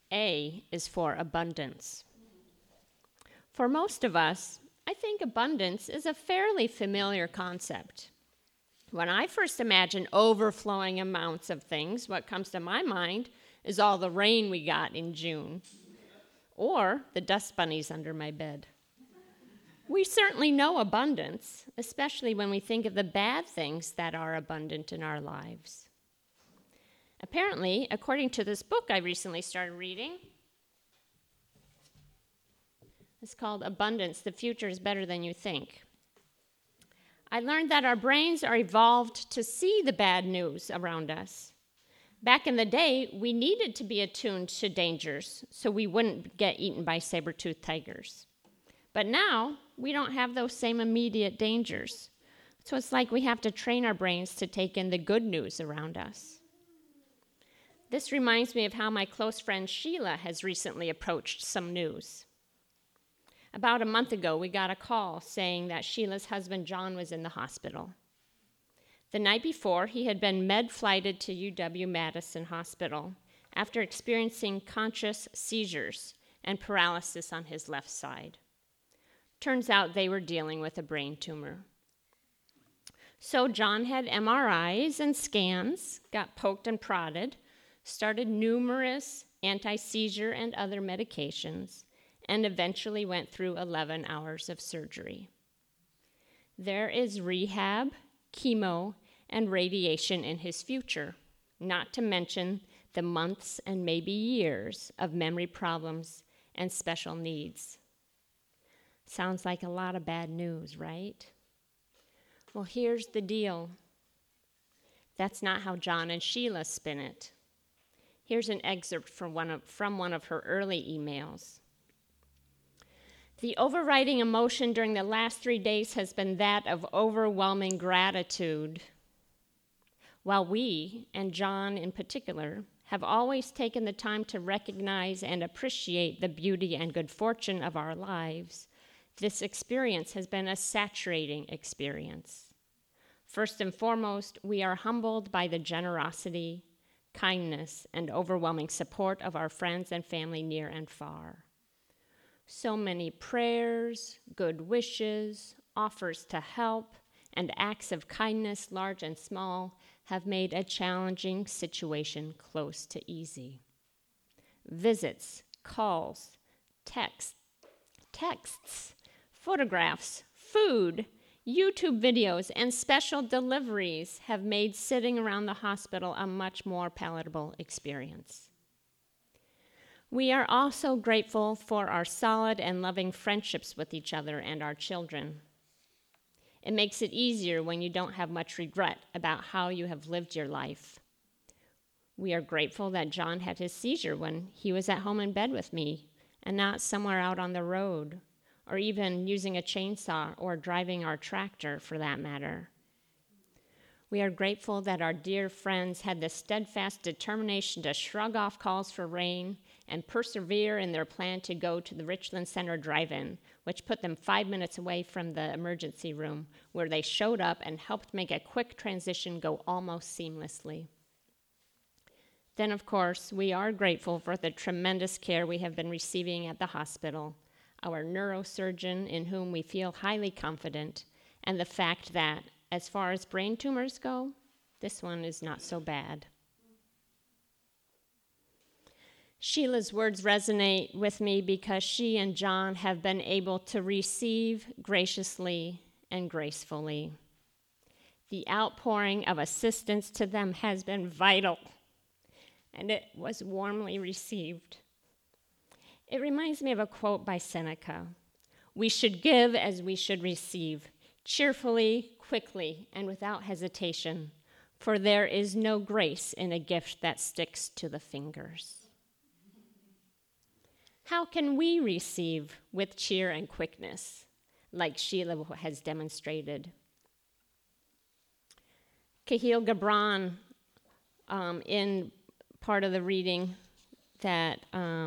A is for abundance. For most of us, I think abundance is a fairly familiar concept. When I first imagine overflowing amounts of things, what comes to my mind is all the rain we got in June, or the dust bunnies under my bed. We certainly know abundance, especially when we think of the bad things that are abundant in our lives. Apparently, according to this book I recently started reading, it's called Abundance, The Future is Better Than You Think. I learned that our brains are evolved to see the bad news around us. Back in the day, we needed to be attuned to dangers so we wouldn't get eaten by saber-toothed tigers. But now, we don't have those same immediate dangers. So it's like we have to train our brains to take in the good news around us. This reminds me of how my close friend Sheila has recently approached some news. About a month ago, we got a call saying that Sheila's husband John was in the hospital. The night before, he had been med-flighted to UW-Madison Hospital after experiencing conscious seizures and paralysis on his left side. Turns out they were dealing with a brain tumor. So John had MRIs and scans, got poked and prodded, started numerous anti-seizure and other medications, and eventually went through 11 hours of surgery. There is rehab, chemo, and radiation in his future, not to mention the months and maybe years of memory problems and special needs. Sounds like a lot of bad news, right? Well, here's the deal. That's not how John and Sheila spin it. Here's an excerpt from one of her early emails. The overriding emotion during the last 3 days has been that of overwhelming gratitude. While we, and John in particular, have always taken the time to recognize and appreciate the beauty and good fortune of our lives, this experience has been a saturating experience. First and foremost, we are humbled by the generosity, kindness, and overwhelming support of our friends and family near and far. So many prayers, good wishes, offers to help, and acts of kindness, large and small, have made a challenging situation close to easy. Visits, calls, texts, photographs, food, YouTube videos, and special deliveries have made sitting around the hospital a much more palatable experience. We are also grateful for our solid and loving friendships with each other and our children. It makes it easier when you don't have much regret about how you have lived your life. We are grateful that John had his seizure when he was at home in bed with me and not somewhere out on the road, or even using a chainsaw or driving our tractor for that matter. We are grateful that our dear friends had the steadfast determination to shrug off calls for rain and persevere in their plan to go to the Richland Center Drive-In, which put them 5 minutes away from the emergency room, where they showed up and helped make a quick transition go almost seamlessly. Then, of course, we are grateful for the tremendous care we have been receiving at the hospital, our neurosurgeon in whom we feel highly confident, and the fact that, as far as brain tumors go, this one is not so bad. Sheila's words resonate with me because she and John have been able to receive graciously and gracefully. The outpouring of assistance to them has been vital, and it was warmly received. It reminds me of a quote by Seneca. We should give as we should receive, cheerfully, quickly, and without hesitation, for there is no grace in a gift that sticks to the fingers. How can we receive with cheer and quickness, like Sheila has demonstrated? Kahil Gibran, in part of the reading that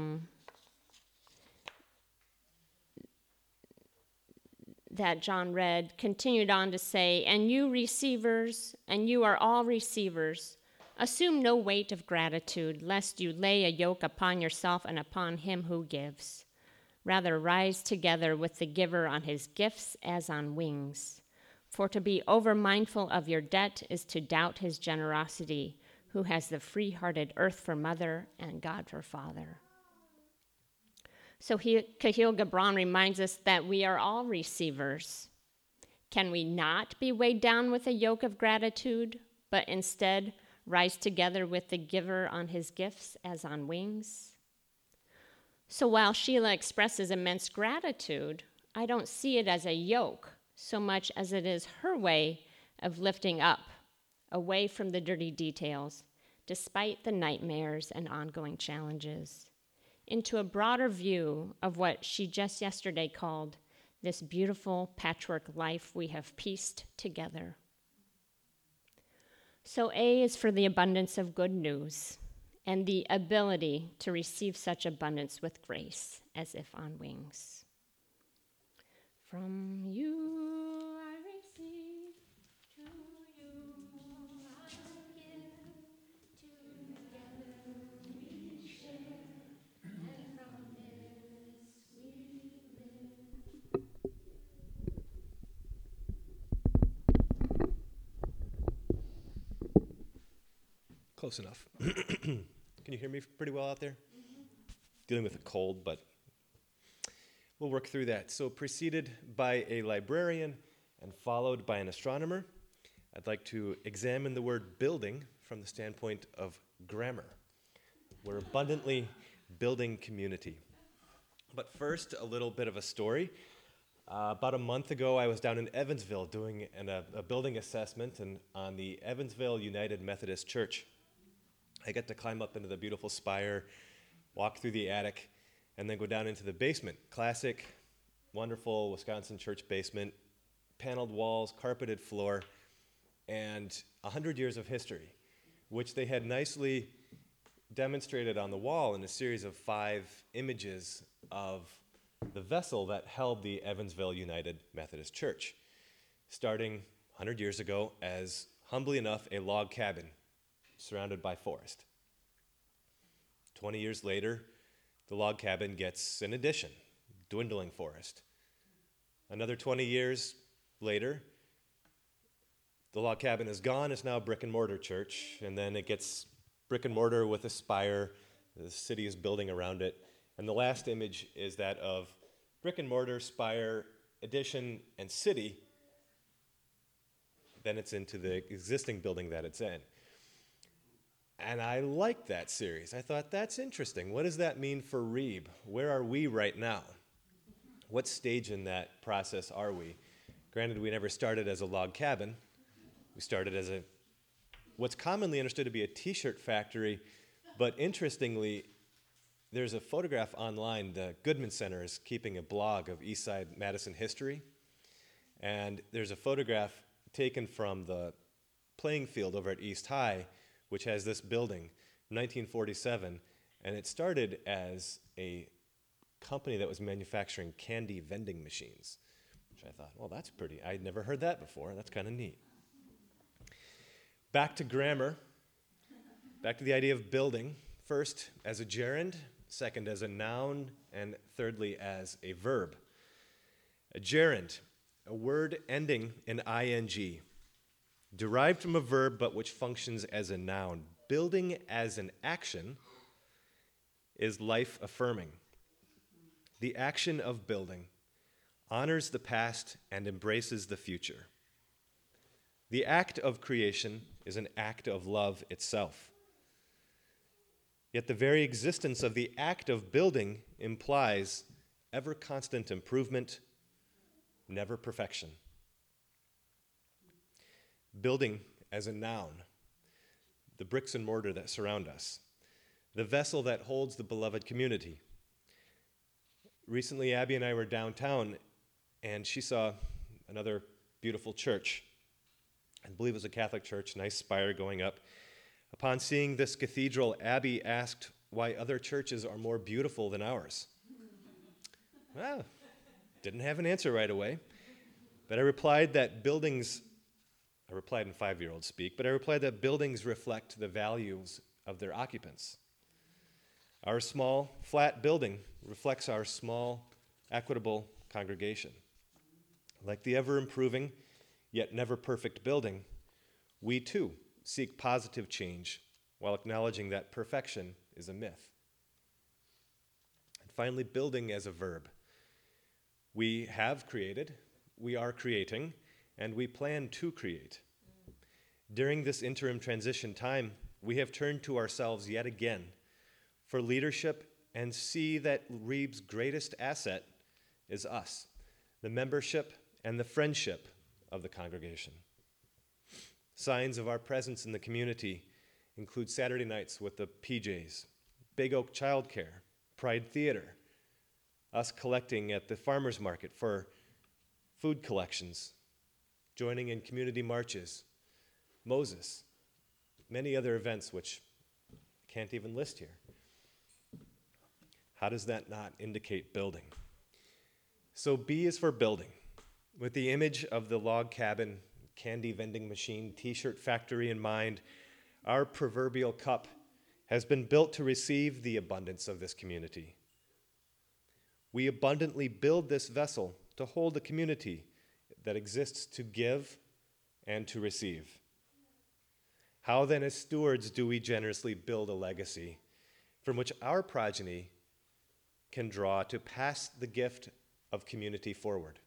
John read, continued on to say, and you receivers, and you are all receivers Assume no weight of gratitude, lest you lay a yoke upon yourself and upon him who gives. Rather, rise together with the giver on his gifts as on wings. For to be over-mindful of your debt is to doubt his generosity, who has the free-hearted earth for mother and God for father. So Cahill Gibran reminds us that we are all receivers. Can we not be weighed down with a yoke of gratitude, but instead rise together with the giver on his gifts as on wings? So while Sheila expresses immense gratitude, I don't see it as a yoke so much as it is her way of lifting up, away from the dirty details, despite the nightmares and ongoing challenges, into a broader view of what she just yesterday called this beautiful patchwork life we have pieced together. So A is for the abundance of good news and the ability to receive such abundance with grace as if on wings. From you I receive, to you I give, together we share, and from this we live. Close enough. Can you hear me pretty well out there? Mm-hmm. Dealing with a cold, but we'll work through that. So preceded by a librarian and followed by an astronomer, I'd like to examine the word building from the standpoint of grammar. We're abundantly building community. But first, a little bit of a story. About a month ago, I was down in Evansville doing a building assessment on the Evansville United Methodist Church. I got to climb up into the beautiful spire, walk through the attic, and then go down into the basement. Classic, wonderful Wisconsin church basement, paneled walls, carpeted floor, and 100 years of history, which they had nicely demonstrated on the wall in a series of 5 images of the vessel that held the Evansville United Methodist Church, starting 100 years ago as, humbly enough, a log cabin surrounded by forest. 20 years later, the log cabin gets an addition, dwindling forest. Another 20 years later, the log cabin is gone, it's now a brick and mortar church, and then it gets brick and mortar with a spire, the city is building around it, and the last image is that of brick and mortar, spire, addition, and city, then it's into the existing building that it's in. And I liked that series. I thought, that's interesting. What does that mean for Reeb? Where are we right now? What stage in that process are we? Granted, we never started as a log cabin. We started as what's commonly understood to be a t-shirt factory, but interestingly, there's a photograph online. The Goodman Center is keeping a blog of Eastside Madison history, and there's a photograph taken from the playing field over at East High, which has this building, 1947, and it started as a company that was manufacturing candy vending machines, which I thought, well, that's pretty, I'd never heard that before, that's kind of neat. Back to grammar, back to the idea of building, first as a gerund, second as a noun, and thirdly as a verb. A gerund, a word ending in ing, derived from a verb but which functions as a noun. Building as an action is life-affirming. The action of building honors the past and embraces the future. The act of creation is an act of love itself. Yet the very existence of the act of building implies ever-constant improvement, never perfection. Building as a noun, the bricks and mortar that surround us, the vessel that holds the beloved community. Recently, Abby and I were downtown, and she saw another beautiful church. I believe it was a Catholic church, nice spire going up. Upon seeing this cathedral, Abby asked why other churches are more beautiful than ours. Well, didn't have an answer right away, but I replied that buildings I replied in 5-year-old speak, but I replied that buildings reflect the values of their occupants. Our small, flat building reflects our small, equitable congregation. Like the ever-improving, yet never perfect building, we too seek positive change while acknowledging that perfection is a myth. And finally, building as a verb. We have created, we are creating, and we plan to create. During this interim transition time, we have turned to ourselves yet again for leadership and see that Reeb's greatest asset is us, the membership and the friendship of the congregation. Signs of our presence in the community include Saturday nights with the PJs, Big Oak Childcare, Pride Theater, us collecting at the farmers market for food collections, joining in community marches, Moses, many other events which I can't even list here. How does that not indicate building? So B is for building, with the image of the log cabin, candy vending machine, t-shirt factory in mind. Our proverbial cup has been built to receive the abundance of this community. We abundantly build this vessel to hold a community that exists to give and to receive. How then, as stewards, do we generously build a legacy from which our progeny can draw to pass the gift of community forward?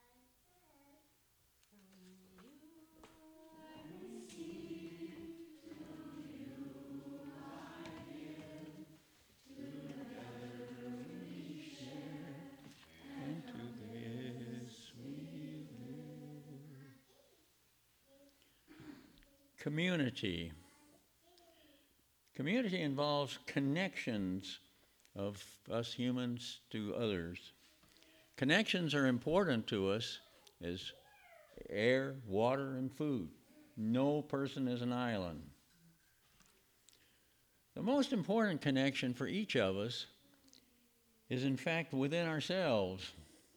Community. Community involves connections of us humans to others. Connections are important to us as air, water, and food. No person is an island. The most important connection for each of us is in fact within ourselves.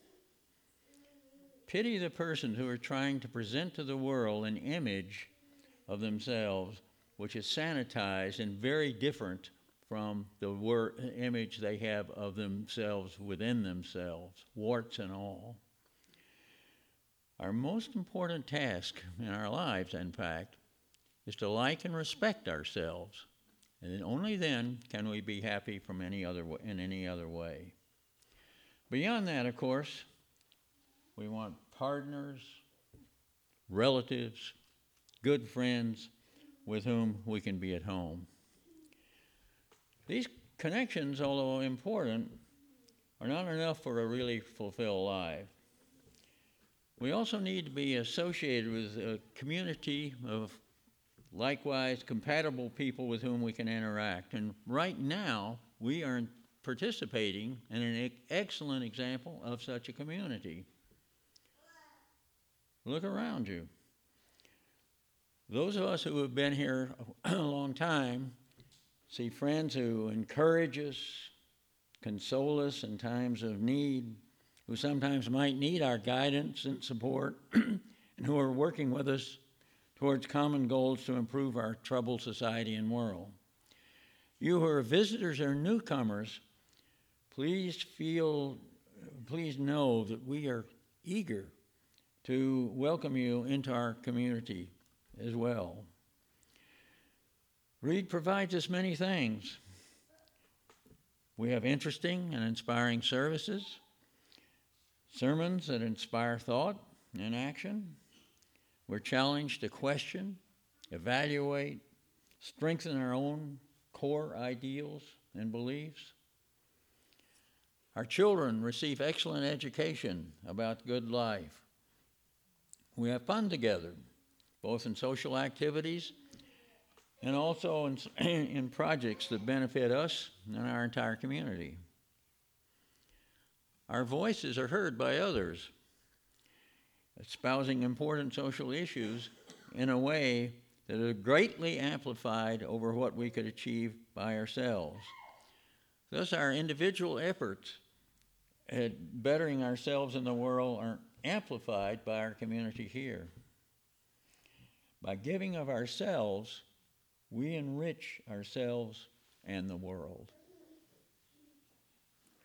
Pity the persons who are trying to present to the world an image of themselves which is sanitized and very different from the image they have of themselves within themselves, warts and all. Our most important task in our lives, in fact, is to like and respect ourselves, and then only then can we be happy in any other way. Beyond that, of course, we want partners, relatives, good friends with whom we can be at home. These connections, although important, are not enough for a really fulfilled life. We also need to be associated with a community of likewise compatible people with whom we can interact. And right now, we are participating in an excellent example of such a community. Look around you. Those of us who have been here a long time see friends who encourage us, console us in times of need, who sometimes might need our guidance and support, and who are working with us towards common goals to improve our troubled society and world. You who are visitors or newcomers, please know that we are eager to welcome you into our community as well. Reed provides us many things. We have interesting and inspiring services, sermons that inspire thought and action. We're challenged to question, evaluate, strengthen our own core ideals and beliefs. Our children receive excellent education about good life. We have fun together, both in social activities and also in projects that benefit us and our entire community. Our voices are heard by others, espousing important social issues in a way that are greatly amplified over what we could achieve by ourselves. Thus, our individual efforts at bettering ourselves in the world are amplified by our community here. By giving of ourselves, we enrich ourselves and the world.